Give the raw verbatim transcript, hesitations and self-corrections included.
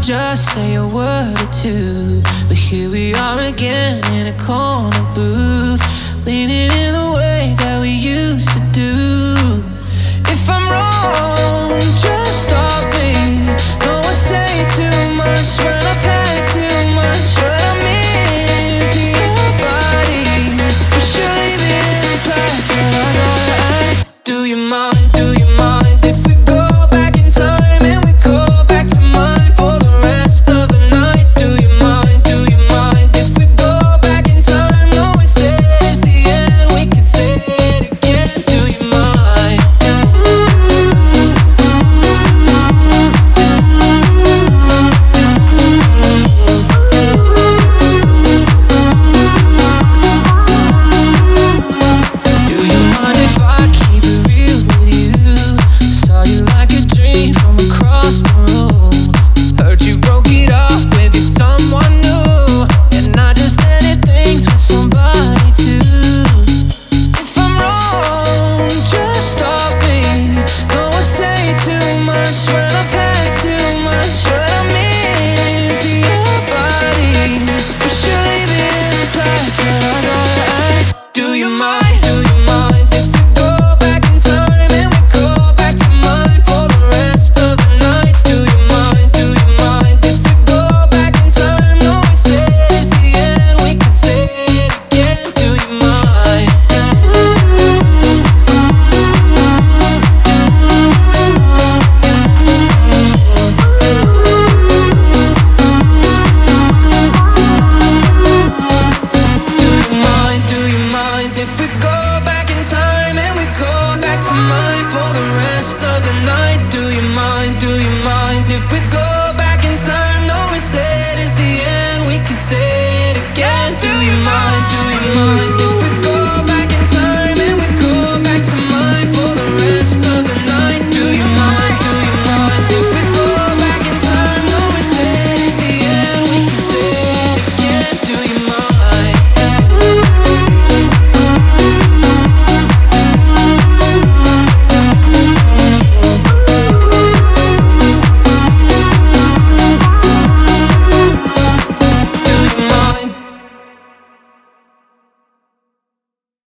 just say a word or two. But here we are again in a corner booth, leaning in the way that we used to do. If I'm wrong, just stop me. Don't wanna say too much when I've had too much. But I miss your body. We should leave it in the past, but I gotta ask, do you mind, do you mind if we go back in time and we go back to mine for the rest of the night? Do you mind, do you mind if we go back in time? No, we said it's the end, we can say it again. Do you mind? Do you mind if I keep it real with you? Saw you like a dream from across the room. Heard you broke it off with someone new, and I just ended things with somebody too. If I'm wrong, just stop me. Don't wanna say too much when I've had too much. But I miss your body. We should leave it in the past, but I gotta ask, do you mind?